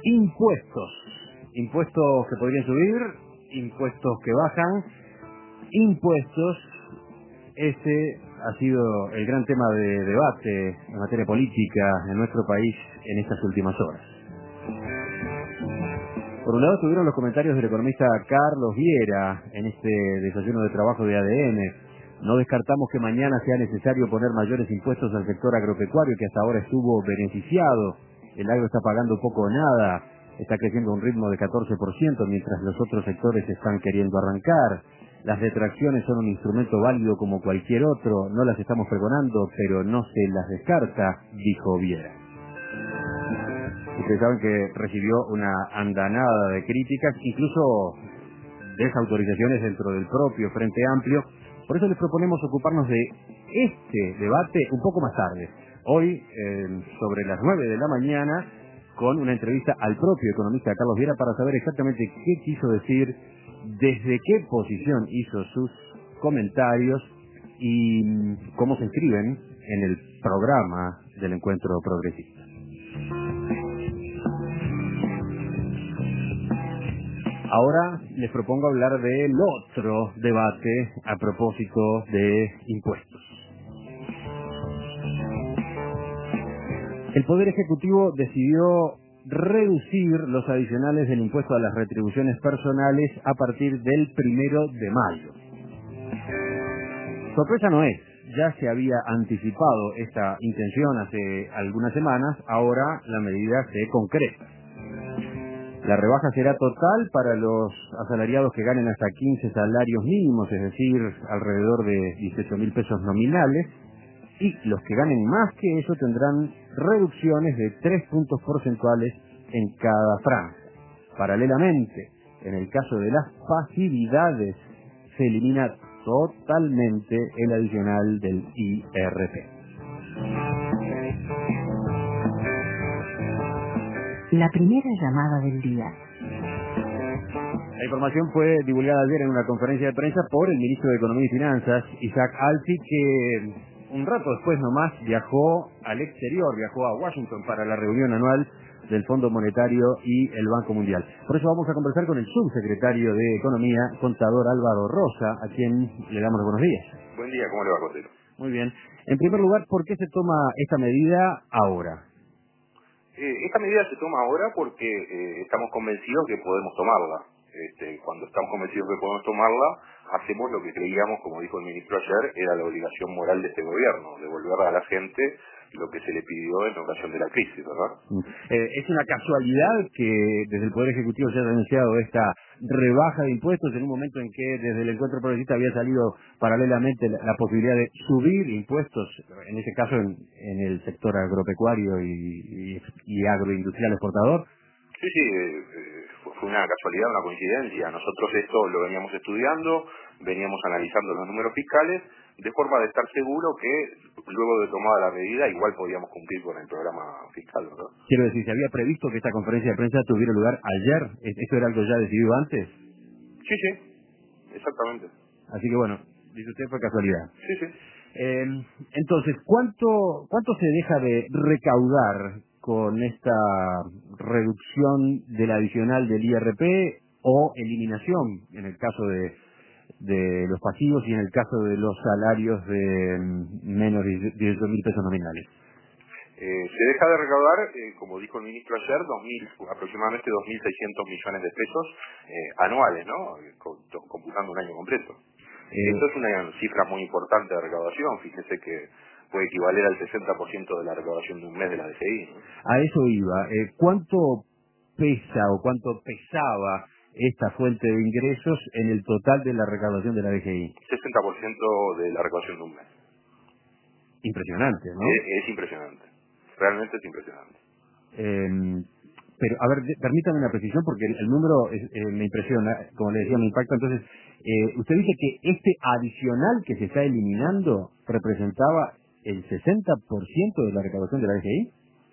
Impuestos. Impuestos que podrían subir, impuestos que bajan, impuestos. Ese ha sido el gran tema de debate en materia política en nuestro país en estas últimas horas. Por un lado estuvieron los comentarios del economista Carlos Viera en este desayuno de trabajo de ADN. No descartamos que mañana sea necesario poner mayores impuestos al sector agropecuario que hasta ahora estuvo beneficiado. El agro está pagando poco o nada, está creciendo a un ritmo de 14%, mientras los otros sectores están queriendo arrancar. Las detracciones son un instrumento válido como cualquier otro, no las estamos pregonando, pero no se las descarta, dijo Viera. Ustedes saben que recibió una andanada de críticas, incluso desautorizaciones dentro del propio Frente Amplio. Por eso les proponemos ocuparnos de este debate un poco más tarde. Hoy, sobre las 9 de la mañana, con una entrevista al propio economista Carlos Viera para saber exactamente qué quiso decir, desde qué posición hizo sus comentarios y cómo se inscriben en el programa del Encuentro Progresista. Ahora les propongo hablar del otro debate a propósito de impuestos. El Poder Ejecutivo decidió reducir los adicionales del impuesto a las retribuciones personales a partir del 1 de mayo. Sorpresa no es, ya se había anticipado esta intención hace algunas semanas, ahora la medida se concreta. La rebaja será total para los asalariados que ganen hasta 15 salarios mínimos, es decir, alrededor de 18.000 pesos nominales, y los que ganen más que eso tendrán reducciones de 3 puntos porcentuales en cada franja. Paralelamente, en el caso de las pasividades, se elimina totalmente el adicional del IRP. La primera llamada del día. La información fue divulgada ayer en una conferencia de prensa por el ministro de Economía y Finanzas, Isaac Alfi, que un rato después nomás viajó al exterior, viajó a Washington para la reunión anual del Fondo Monetario y el Banco Mundial. Por eso vamos a conversar con el subsecretario de Economía, contador Álvaro Rosa, a quien le damos los buenos días. Buen día, ¿cómo le va, Cotero? Muy bien. En primer lugar, ¿por qué se toma esta medida ahora? Esta medida se toma ahora porque estamos convencidos que podemos tomarla. Cuando estamos convencidos que podemos tomarla, hacemos lo que creíamos, como dijo el ministro ayer, era la obligación moral de este gobierno, devolver a la gente lo que se le pidió en ocasión de la crisis, ¿verdad? Es una casualidad que desde el Poder Ejecutivo se haya anunciado esta rebaja de impuestos en un momento en que desde el Encuentro Progresista había salido paralelamente la posibilidad de subir impuestos, en este caso en el sector agropecuario y agroindustrial exportador. Sí, fue una casualidad, una coincidencia. Nosotros esto lo veníamos estudiando, veníamos analizando los números fiscales, de forma de estar seguro que luego de tomada la medida igual podíamos cumplir con el programa fiscal, ¿verdad? Quiero decir, ¿se había previsto que esta conferencia de prensa tuviera lugar ayer? ¿Esto era algo ya decidido antes? Sí, exactamente. Así que bueno, dice usted, fue casualidad. Sí. Entonces, ¿cuánto se deja de recaudar con esta reducción del adicional del IRP o eliminación en el caso de los pasivos y en el caso de los salarios de menos de 18.000 pesos nominales? Se deja de recaudar, como dijo el ministro ayer, aproximadamente 2.600 millones de pesos anuales, ¿no? Computando un año completo. Esto es una cifra muy importante de recaudación. Fíjese que puede equivaler al 60% de la recaudación de un mes de la DGI, ¿no? A eso iba. ¿Cuánto pesa o cuánto pesaba esta fuente de ingresos en el total de la recaudación de la DGI? 60% de la recaudación de un mes. Impresionante, ¿no? Es impresionante. Realmente es impresionante. Pero, a ver, permítame una precisión porque el número me impresiona, como le decía, me impacta. Entonces, usted dice que este adicional que se está eliminando representaba el 60% de la recaudación de la DGI,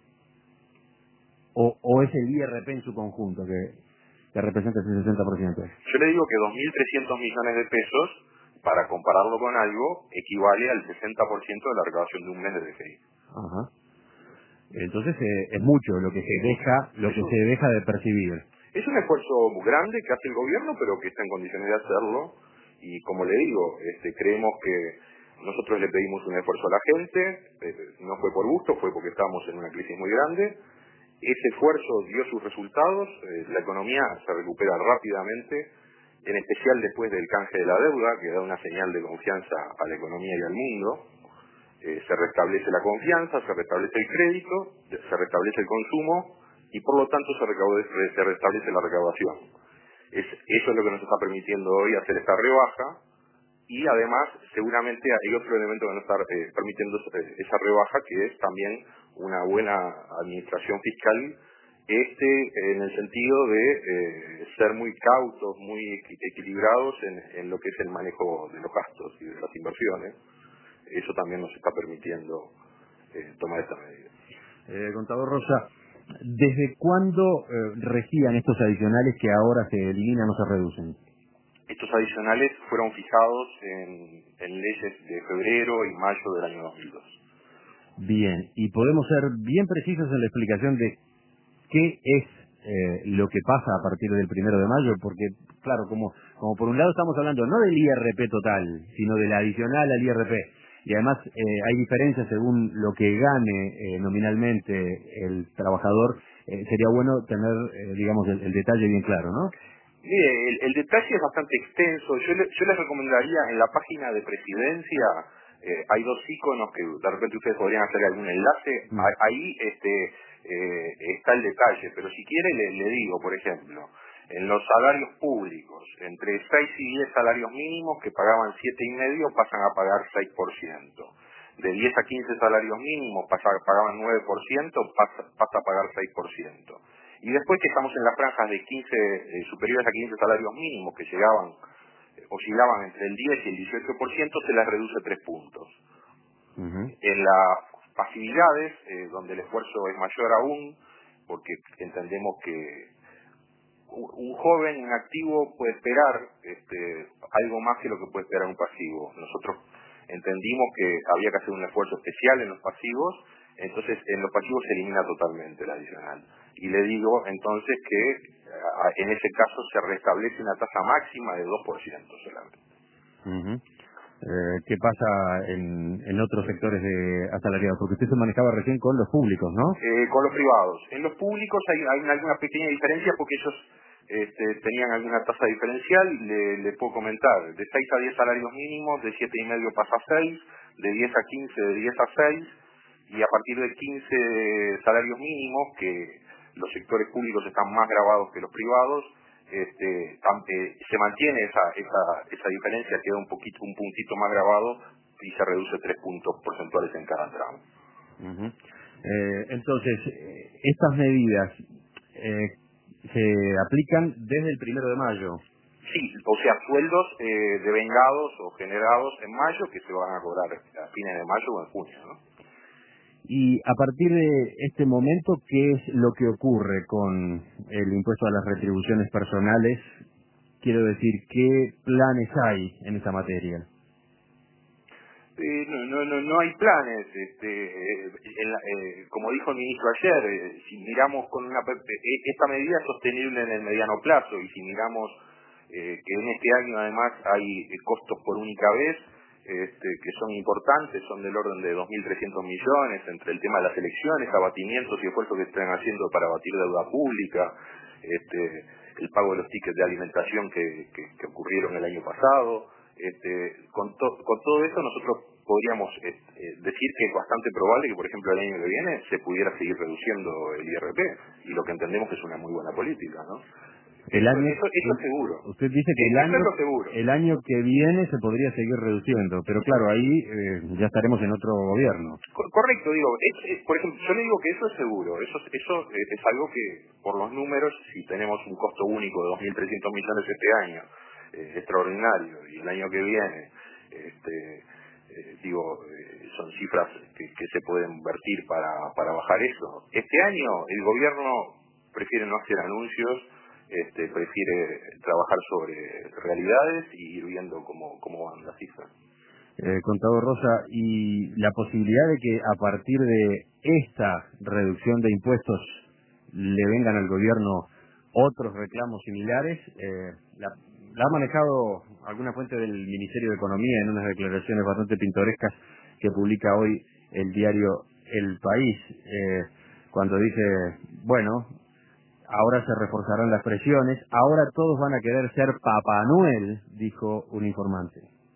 o es el IRP en su conjunto que representa ese 60%. Yo le digo que 2.300 millones de pesos, para compararlo con algo, equivale al 60% de la recaudación de un mes de DGI. Ajá. Entonces es mucho lo que se deja de percibir. Es un esfuerzo muy grande que hace el gobierno, pero que está en condiciones de hacerlo. Y como le digo, creemos que nosotros le pedimos un esfuerzo a la gente, no fue por gusto, fue porque estábamos en una crisis muy grande. Ese esfuerzo dio sus resultados, la economía se recupera rápidamente, en especial después del canje de la deuda, que da una señal de confianza a la economía y al mundo. Se restablece la confianza, se restablece el crédito, se restablece el consumo y por lo tanto se restablece la recaudación. Eso es lo que nos está permitiendo hoy hacer esta rebaja y además seguramente hay otro elemento que nos está permitiendo esa rebaja, que es también una buena administración fiscal, en el sentido de ser muy cautos, muy equilibrados en lo que es el manejo de los gastos y de las inversiones. Eso también nos está permitiendo tomar esta medida. Contador Rosa, ¿desde cuándo regían estos adicionales que ahora se eliminan o se reducen? Estos adicionales fueron fijados en leyes de febrero y mayo del año 2002. Bien, y podemos ser bien precisos en la explicación de qué es lo que pasa a partir del 1 de mayo, porque, claro, como por un lado estamos hablando no del IRP total, sino del adicional al IRP, y además hay diferencias según lo que gane nominalmente el trabajador, sería bueno tener, digamos, el detalle bien claro, ¿no? Mire, el detalle es bastante extenso. Yo les recomendaría en la página de Presidencia, hay dos iconos que de repente ustedes podrían hacer algún enlace. Ahí está el detalle, pero si quiere le digo, por ejemplo, en los salarios públicos, entre 6 y 10 salarios mínimos que pagaban 7,5 pasan a pagar 6%. De 10 a 15 salarios mínimos pagaban 9%, pasa a pagar 6%. Y después que estamos en las franjas de 15 superiores a 15 salarios mínimos que oscilaban entre el 10 y el 18%, se les reduce 3 puntos. En las pasividades, donde el esfuerzo es mayor aún, porque entendemos que un joven inactivo puede esperar algo más que lo que puede esperar un pasivo. Nosotros entendimos que había que hacer un esfuerzo especial en los pasivos, entonces en los pasivos se elimina totalmente el adicional. Y le digo entonces que en ese caso se restablece una tasa máxima de 2% solamente. ¿Qué pasa en otros sectores de asalariados? Porque usted se manejaba recién con los públicos, ¿no? Con los privados. En los públicos hay alguna pequeña diferencia porque ellos tenían alguna tasa diferencial. Le puedo comentar, de 6 a 10 salarios mínimos, de 7,5 pasa a 6, de 10 a 15, de 10 a 6, y a partir de 15 salarios mínimos, que los sectores públicos están más gravados que los privados, se mantiene esa diferencia, queda un puntito más grabado y se reduce 3 puntos porcentuales en cada tramo. Entonces, estas medidas se aplican desde el 1 de mayo. Sí, o sea, sueldos devengados o generados en mayo que se van a cobrar a fines de mayo o en junio, ¿no? Y a partir de este momento, ¿qué es lo que ocurre con el impuesto a las retribuciones personales? Quiero decir, ¿qué planes hay en esa materia? No hay planes. Como dijo el ministro ayer, si miramos esta medida es sostenible en el mediano plazo, y si miramos que en este año además hay costos por única vez, que son importantes, son del orden de 2.300 millones, entre el tema de las elecciones, abatimientos y esfuerzos que están haciendo para abatir deuda pública, el pago de los tickets de alimentación que ocurrieron el año pasado. Con todo eso nosotros podríamos decir que es bastante probable que, por ejemplo, el año que viene se pudiera seguir reduciendo el IRP, y lo que entendemos que es una muy buena política, ¿no? Eso es seguro. Usted dice que el año que viene se podría seguir reduciendo, pero claro, ahí ya estaremos en otro gobierno. Correcto, digo, por ejemplo, yo le digo que eso es seguro, eso es algo que, por los números, si tenemos un costo único de 2.300 millones este año, extraordinario, y el año que viene, son cifras que se pueden vertir para bajar eso. Este año el gobierno prefiere no hacer anuncios, prefiere trabajar sobre realidades y ir viendo cómo van las cifras. Contador Rosa, y la posibilidad de que a partir de esta reducción de impuestos le vengan al gobierno otros reclamos similares. La ha manejado alguna fuente del Ministerio de Economía en unas declaraciones bastante pintorescas que publica hoy el diario El País, cuando dice, bueno, ahora se reforzarán las presiones, ahora todos van a querer ser Papá Noel, dijo un informante.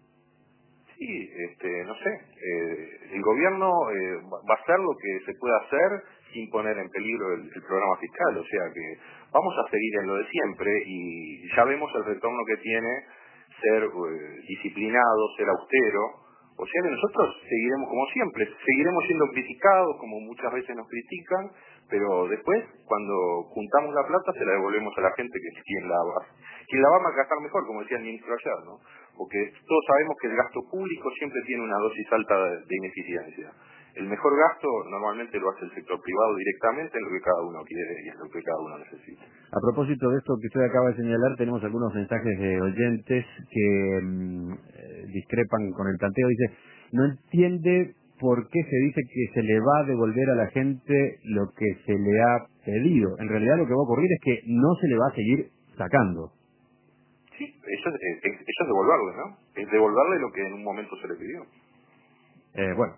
Sí, no sé, el gobierno va a hacer lo que se pueda hacer sin poner en peligro el programa fiscal, o sea que vamos a seguir en lo de siempre y ya vemos el retorno que tiene ser disciplinado, ser austero, o sea que nosotros seguiremos como siempre, seguiremos siendo criticados como muchas veces nos critican, pero después cuando juntamos la plata se la devolvemos a la gente que es quien la va a malgastar mejor, como decía el ministro ayer, ¿no? Porque todos sabemos que el gasto público siempre tiene una dosis alta de ineficiencia. El mejor gasto normalmente lo hace el sector privado directamente en lo que cada uno quiere y en lo que cada uno necesita. A propósito de esto que usted acaba de señalar, tenemos algunos mensajes de oyentes que discrepan con el planteo. Dice, no entiende por qué se dice que se le va a devolver a la gente lo que se le ha pedido. En realidad lo que va a ocurrir es que no se le va a seguir sacando. Sí, eso es devolverle, ¿no? Es devolverle lo que en un momento se le pidió. Bueno,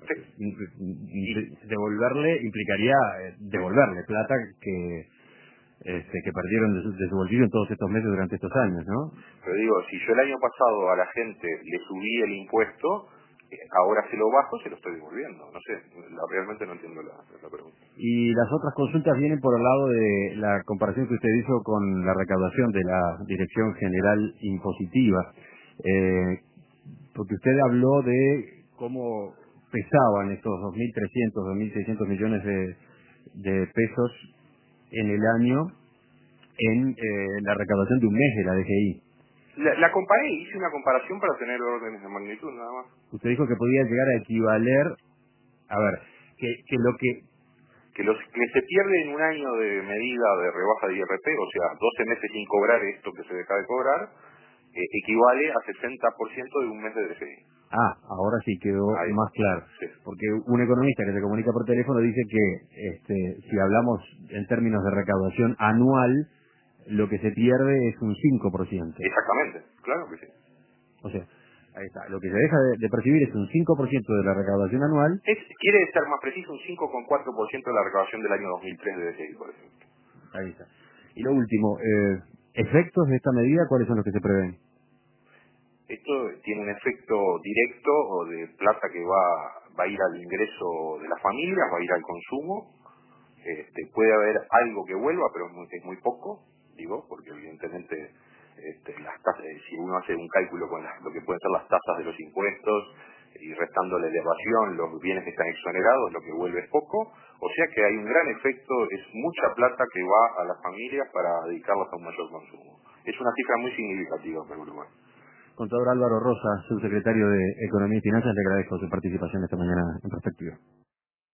sí. Devolverle implicaría devolverle plata que perdieron de su bolsillo en todos estos meses durante estos años, ¿no? Pero digo, si yo el año pasado a la gente le subí el impuesto, ahora se lo bajo, se lo estoy devolviendo. No sé, realmente no entiendo la pregunta. Y las otras consultas vienen por el lado de la comparación que usted hizo con la recaudación de la Dirección General Impositiva, porque usted habló de cómo pesaban estos 2.300, 2.600 millones de pesos en el año en la recaudación de un mes de la DGI. La comparé, hice una comparación para tener órdenes de magnitud, nada más. Usted dijo que podía llegar a equivaler, a ver, que lo que se pierde en un año de medida de rebaja de IRP, o sea, 12 meses sin cobrar esto que se deja de cobrar, equivale a 60% de un mes de DGI. Ah, ahora sí quedó Ahí más claro. Sí. Porque un economista que se comunica por teléfono dice que si hablamos en términos de recaudación anual, lo que se pierde es un 5%. Exactamente, claro que sí. O sea, ahí está. Lo que se deja de percibir es un 5% de la recaudación anual. Quiere ser más preciso, un 5,4% de la recaudación del año 2003 de DGI, por ejemplo. Ahí está. Y lo último, efectos de esta medida, ¿cuáles son los que se prevén? Esto tiene un efecto directo o de plata que va a ir al ingreso de las familias, va a ir al consumo. Puede haber algo que vuelva, pero es muy poco, digo, porque evidentemente las tasas, si uno hace un cálculo con lo que pueden ser las tasas de los impuestos y restando la elevación, los bienes que están exonerados, lo que vuelve es poco. O sea que hay un gran efecto, es mucha plata que va a las familias para dedicarlas a un mayor consumo. Es una cifra muy significativa para Uruguay. Contador Álvaro Rosa, subsecretario de Economía y Finanzas, le agradezco su participación esta mañana en Perspectiva.